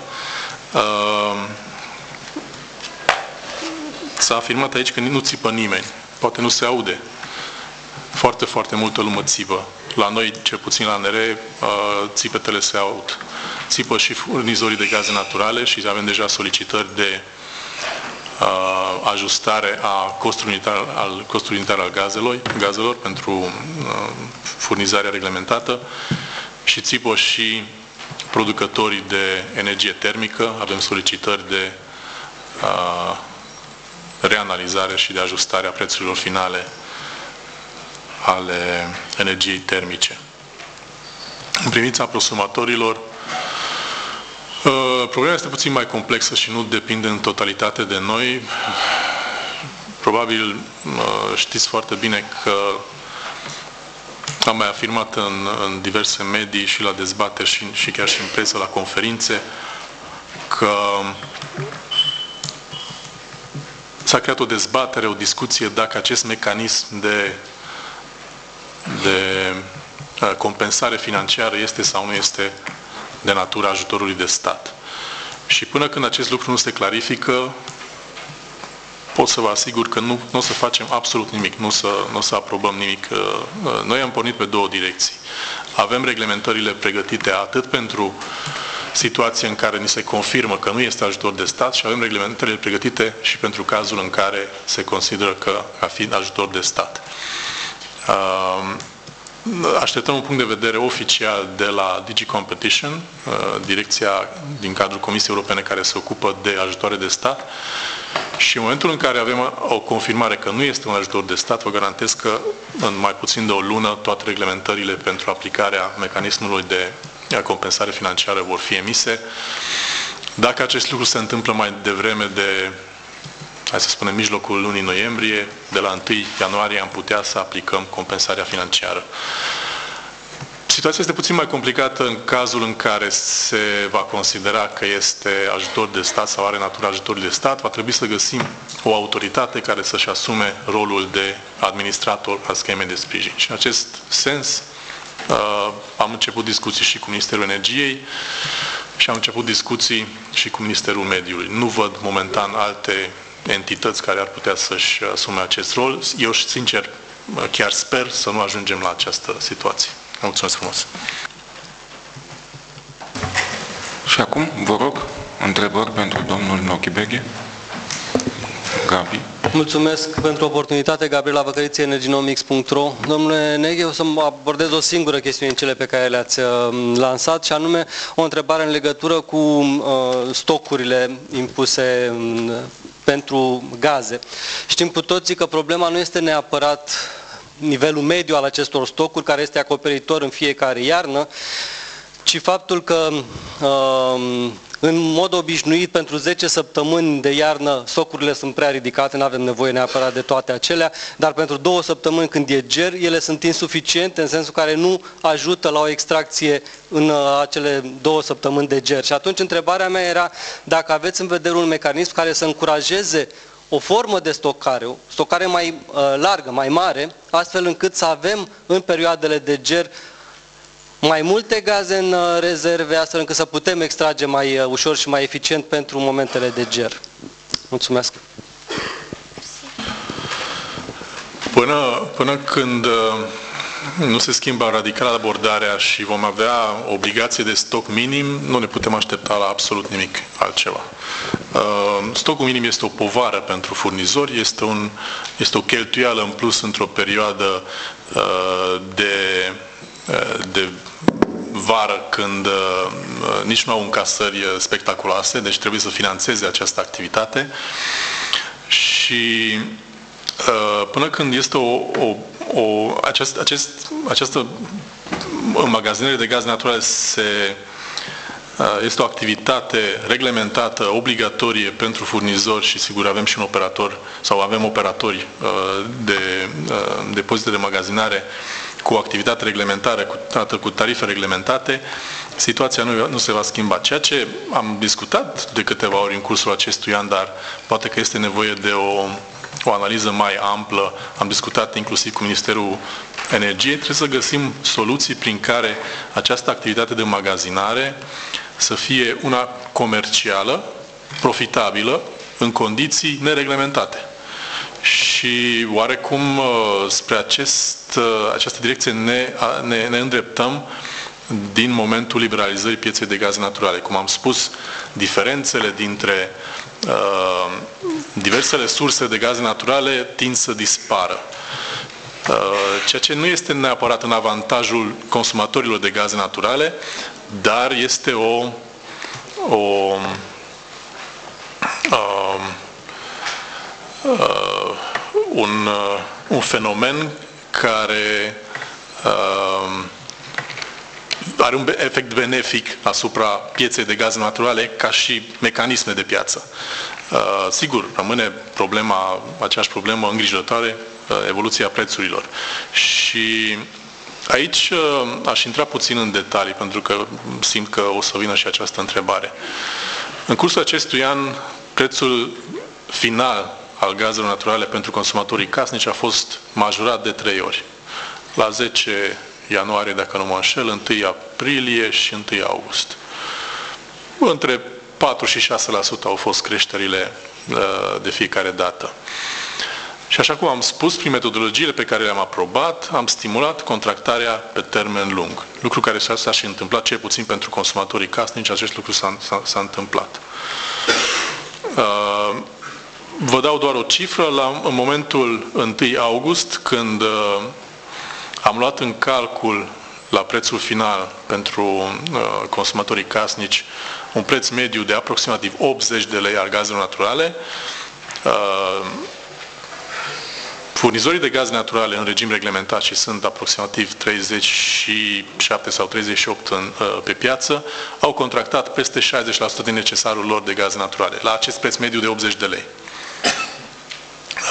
s-a afirmat aici că nu țipă nimeni. Poate nu se aude. Foarte, foarte multă lume țipă. La noi, cel puțin la NR, țipetele se aud. Țipă și furnizorii de gaze naturale și avem deja solicitări de ajustare a costului unitar al gazelor pentru furnizarea reglementată, și țipă și producătorii de energie termică. Avem solicitări de reanalizare și de ajustare a prețurilor finale ale energiei termice. În privința prosumatorilor, problema este puțin mai complexă și nu depinde în totalitate de noi. Probabil știți foarte bine că am mai afirmat în diverse medii și la dezbateri și chiar și în presă, la conferințe, că s-a creat o dezbatere, o discuție dacă acest mecanism de compensare financiară este sau nu este de natura ajutorului de stat. Și până când acest lucru nu se clarifică, pot să vă asigur că nu o să facem absolut nimic, nu o să aprobăm nimic. Noi am pornit pe două direcții. Avem reglementările pregătite atât pentru situație în care ni se confirmă că nu este ajutor de stat, și avem reglementările pregătite și pentru cazul în care se consideră că a fi ajutor de stat. Așteptăm un punct de vedere oficial de la DG Competition, direcția din cadrul Comisiei Europene care se ocupă de ajutoare de stat, și în momentul în care avem o confirmare că nu este un ajutor de stat, vă garantez că în mai puțin de o lună toate reglementările pentru aplicarea mecanismului de compensare financiară vor fi emise. Dacă acest lucru se întâmplă mai devreme de hai să spunem, mijlocul lunii noiembrie, de la 1 ianuarie am putea să aplicăm compensarea financiară. Situația este puțin mai complicată în cazul în care se va considera că este ajutor de stat sau are natură ajutor de stat. Va trebui să găsim o autoritate care să-și asume rolul de administrator al schemei de sprijin. Și în acest sens am început discuții și cu Ministerul Energiei și am început discuții și cu Ministerul Mediului. Nu văd momentan alte entități care ar putea să-și asume acest rol. Eu, sincer, chiar sper să nu ajungem la această situație. Mulțumesc frumos! Și acum, vă rog, întrebări pentru domnul Nochibeghe. Gabi. Mulțumesc pentru oportunitate, Gabriela Văcăriță, Energinomics.ro. Domnule Neghe, o să abordez o singură chestiune în cele pe care le-ați lansat, și anume o întrebare în legătură cu stocurile impuse pentru gaze. Știm cu toții că problema nu este neapărat nivelul mediu al acestor stocuri, care este acoperitor în fiecare iarnă, ci faptul că în mod obișnuit pentru 10 săptămâni de iarnă stocurile sunt prea ridicate, nu avem nevoie neapărat de toate acelea, dar pentru 2 săptămâni când e ger, ele sunt insuficiente în sensul care nu ajută la o extracție în acele 2 săptămâni de ger. Și atunci întrebarea mea era dacă aveți în vedere un mecanism care să încurajeze o formă de stocare, o stocare mai largă, mai mare, astfel încât să avem în perioadele de ger mai multe gaze în rezerve, astfel încât să putem extrage mai ușor și mai eficient pentru momentele de ger. Mulțumesc! Până când nu se schimbă radical abordarea și vom avea obligație de stoc minim, nu ne putem aștepta la absolut nimic altceva. Stocul minim este o povară pentru furnizori, este o cheltuială în plus într-o perioadă de vară, când nici nu au încasări spectaculoase, deci trebuie să finanțeze această activitate. Și până când este această înmagazinare de gaze naturale este o activitate reglementată, obligatorie pentru furnizori, și sigur avem și un operator, sau avem operatori de depozite de magazinare cu activitate reglementară, cu tarife reglementate, situația nu se va schimba. Ceea ce am discutat de câteva ori în cursul acestui an, dar poate că este nevoie de o analiză mai amplă, am discutat inclusiv cu Ministerul Energiei, trebuie să găsim soluții prin care această activitate de magazinare să fie una comercială, profitabilă, în condiții nereglementate. Și oarecum spre această direcție ne îndreptăm din momentul liberalizării pieței de gaze naturale. Cum am spus, diferențele dintre diversele surse de gaze naturale tind să dispară. Ceea ce nu este neapărat în avantajul consumatorilor de gaze naturale, dar este un fenomen care are un efect benefic asupra pieței de gaze naturale ca și mecanisme de piață. Sigur, rămâne aceeași problemă îngrijorătoare, evoluția prețurilor. Și aici aș intra puțin în detalii, pentru că simt că o să vină și această întrebare. În cursul acestui an, prețul final al gazelor naturale pentru consumatorii casnici a fost majorat de 3 ori. La 10 ianuarie, dacă nu mă înșel, 1 aprilie și 1 august. Între 4 și 6% au fost creșterile de fiecare dată. Și așa cum am spus, prin metodologiile pe care le-am aprobat, am stimulat contractarea pe termen lung. Lucru care s-a și întâmplat, cel puțin pentru consumatorii casnici, acest lucru s-a întâmplat. Vă dau doar o cifră. În momentul 1 august, când am luat în calcul la prețul final pentru consumatorii casnici un preț mediu de aproximativ 80 de lei al gazelor naturale, furnizorii de gaze naturale în regim reglementat, și sunt aproximativ 37 sau 38 pe piață, au contractat peste 60% din necesarul lor de gaze naturale, la acest preț mediu de 80 de lei.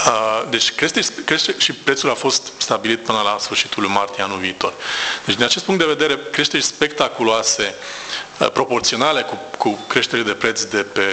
Deci crește și prețul a fost stabilit până la sfârșitul lui martie anul viitor. Deci din acest punct de vedere, creșteri spectaculoase, proporționale cu creșterile de preț de pe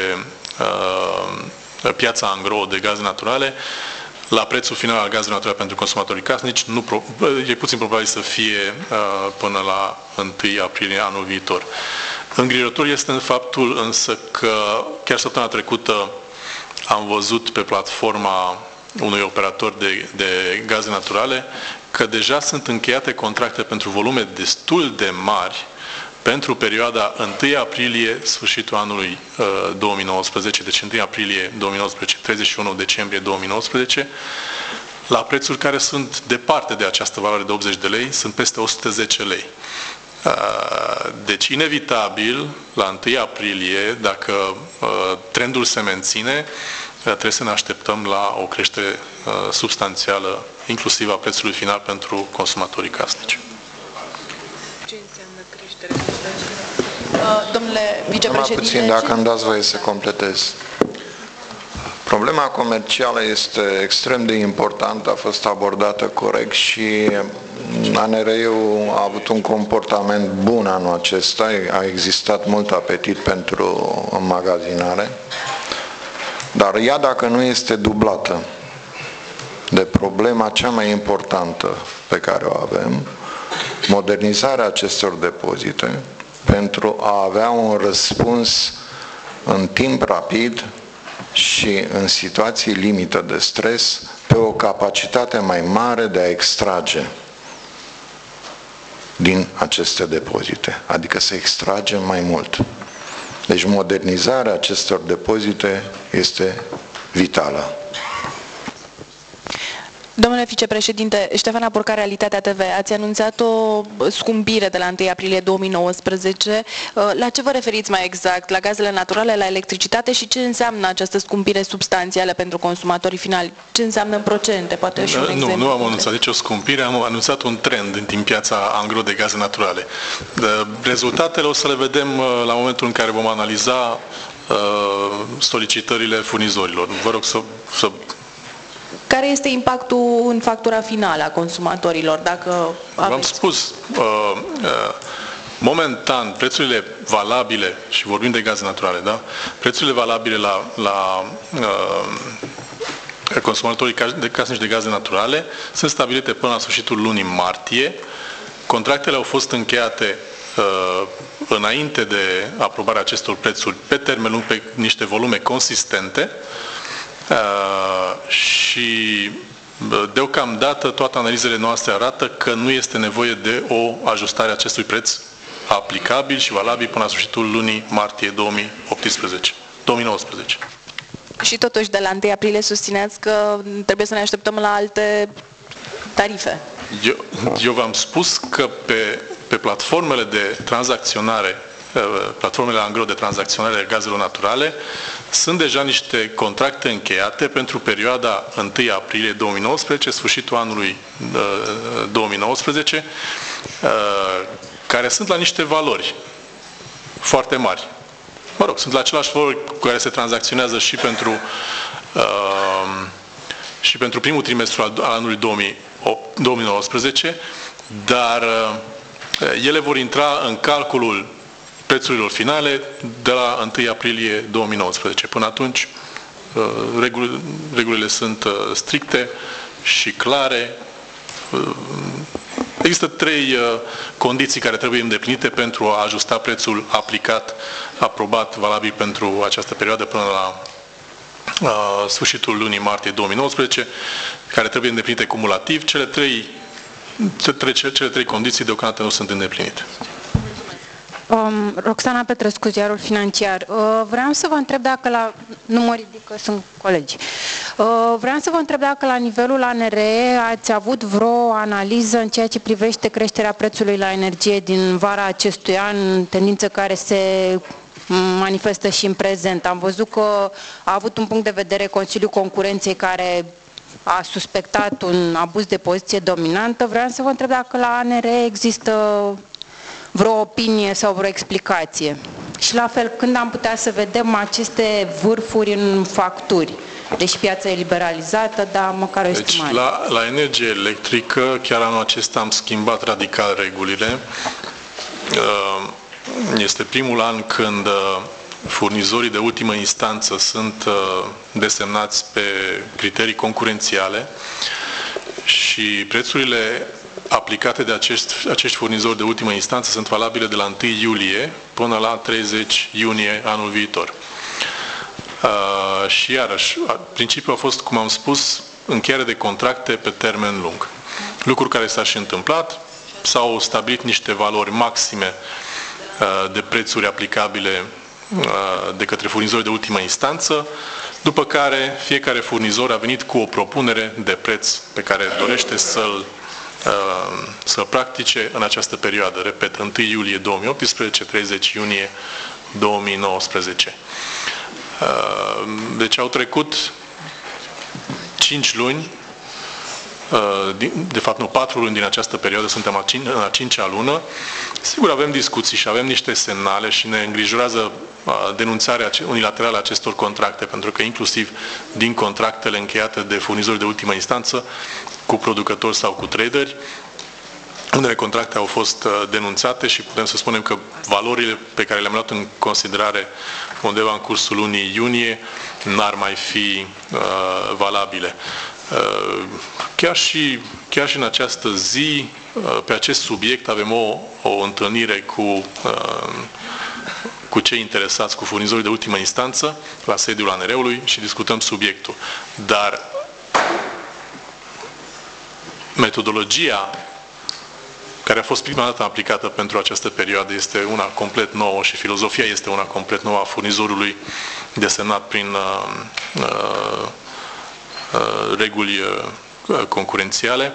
piața angro de gaze naturale, la prețul final al gazelor naturale pentru consumatorii casnici, e puțin probabil să fie până la 1 aprilie anul viitor. Îngrijorător este în faptul însă că chiar săptămâna trecută am văzut pe platforma unui operator de gaze naturale că deja sunt încheiate contracte pentru volume destul de mari pentru perioada 1 aprilie, sfârșitul anului 2019, deci 1 aprilie 2019, 31 decembrie 2019, la prețuri care sunt departe de această valoare de 80 de lei, sunt peste 110 lei. Deci, inevitabil, la 1 aprilie, dacă trendul se menține, trebuie să ne așteptăm la o creștere substanțială, inclusiv a prețului final pentru consumatorii casnici. Ce înseamnă creștere substanțială? Domnule vicepreședinte... Puțin, dacă îmi dați voie să completez. Problema comercială este extrem de importantă, a fost abordată corect și ANRE-ul a avut un comportament bun anul acesta, a existat mult apetit pentru înmagazinare, dar ea dacă nu este dublată de problema cea mai importantă pe care o avem, modernizarea acestor depozite, pentru a avea un răspuns în timp rapid și în situații limită de stres pe o capacitate mai mare de a extrage din aceste depozite, adică să extragem mai mult. Deci modernizarea acestor depozite este vitală. Domnule vicepreședinte, Ștefan Apurca, Realitatea TV, ați anunțat o scumpire de la 1 aprilie 2019. La ce vă referiți mai exact? La gazele naturale, la electricitate și ce înseamnă această scumpire substanțială pentru consumatorii finali? Ce înseamnă în procente? Poate și un exemplu. Nu am anunțat nicio scumpire, am anunțat un trend din piața angro de gaze naturale. Rezultatele o să le vedem la momentul în care vom analiza solicitările furnizorilor. Vă rog să care este impactul în factura finală a consumatorilor? Dacă v-am spus, momentan, prețurile valabile, și vorbim de gaze naturale, da? Prețurile valabile la consumatorii casnici de gaze naturale sunt stabilite până la sfârșitul lunii martie. Contractele au fost încheiate înainte de aprobarea acestor prețuri pe termen lung, pe niște volume consistente. Și deocamdată toate analizele noastre arată că nu este nevoie de o ajustare a acestui preț aplicabil și valabil până la sfârșitul lunii martie 2019. Și totuși de la 1 aprilie susțineați că trebuie să ne așteptăm la alte tarife. Eu v-am spus că pe platformele de tranzacționare, platformele angro de tranzacționare a gazelor naturale, sunt deja niște contracte încheiate pentru perioada 1 aprilie 2019, sfârșitul anului 2019, care sunt la niște valori foarte mari. Mă rog, sunt la același valori cu care se tranzacționează și pentru primul trimestru al anului 2019, dar ele vor intra în calculul prețurilor finale de la 1 aprilie 2019. Până atunci, regulile sunt stricte și clare. Există 3 condiții care trebuie îndeplinite pentru a ajusta prețul aplicat, aprobat, valabil pentru această perioadă până la sfârșitul lunii martie 2019, care trebuie îndeplinite cumulativ. Cele trei condiții deocamdată nu sunt îndeplinite. Roxana Petrescu, Ziarul Financiar. Vreau să vă întreb dacă nu mă ridică, sunt colegi. Vreau să vă întreb dacă la nivelul ANRE ați avut vreo analiză în ceea ce privește creșterea prețului la energie din vara acestui an, tendință care se manifestă și în prezent. Am văzut că a avut un punct de vedere Consiliul Concurenței care a suspectat un abuz de poziție dominantă. Vreau să vă întreb dacă la ANRE există vreo opinie sau vreo explicație. Și la fel, când am putea să vedem aceste vârfuri în facturi? Deși piața e liberalizată, dar măcar o estimare. Deci, la energie electrică, chiar anul acesta am schimbat radical regulile. Este primul an când furnizorii de ultimă instanță sunt desemnați pe criterii concurențiale și prețurile aplicate de acești furnizori de ultimă instanță sunt valabile de la 1 iulie până la 30 iunie anul viitor. Și iarăși, principiul a fost, cum am spus, încheiere de contracte pe termen lung. Lucruri care s-a și întâmplat, s-au stabilit niște valori maxime de prețuri aplicabile de către furnizori de ultimă instanță, după care fiecare furnizor a venit cu o propunere de preț pe care dorește să practice în această perioadă. Repet, 1 iulie 2018, 30 iunie 2019. Deci au trecut 5 luni, de fapt nu, 4 luni din această perioadă, suntem în a 5-a lună. Sigur, avem discuții și avem niște semnale și ne îngrijorează denunțarea unilaterală a acestor contracte, pentru că inclusiv din contractele încheiate de furnizori de ultimă instanță cu producători sau cu traderi, unele contracte au fost denunțate și putem să spunem că valorile pe care le-am luat în considerare undeva în cursul lunii iunie n-ar mai fi valabile. Chiar și în această zi, pe acest subiect, avem o întâlnire cu cei interesați, cu furnizorii de ultimă instanță, la sediul ANR-ului și discutăm subiectul. Dar metodologia care a fost prima dată aplicată pentru această perioadă este una complet nouă și filozofia este una complet nouă a furnizorului desemnat prin reguli concurențiale.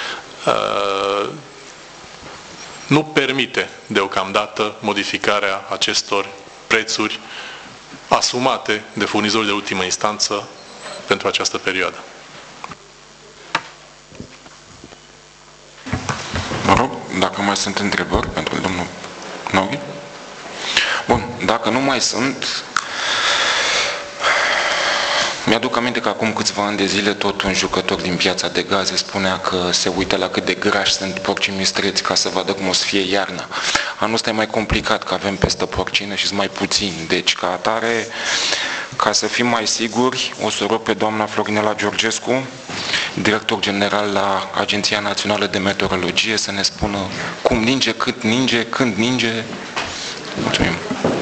Nu permite deocamdată modificarea acestor prețuri asumate de furnizori de ultimă instanță pentru această perioadă. Mă rog, dacă mai sunt întrebări pentru domnul Noghi? Bun, dacă nu mai sunt, mi-aduc aminte că acum câțiva ani de zile tot un jucător din piața de gaze spunea că se uită la cât de grași sunt porcii mistreți ca să vadă cum o să fie iarna. Anul ăsta e mai complicat, că avem peste porcine și sunt mai puțini, deci ca atare, ca să fim mai siguri, o să rog pe doamna Florinela Georgescu, director general la Agenția Națională de Meteorologie, să ne spună cum ninge, cât ninge, când ninge. Mulțumim.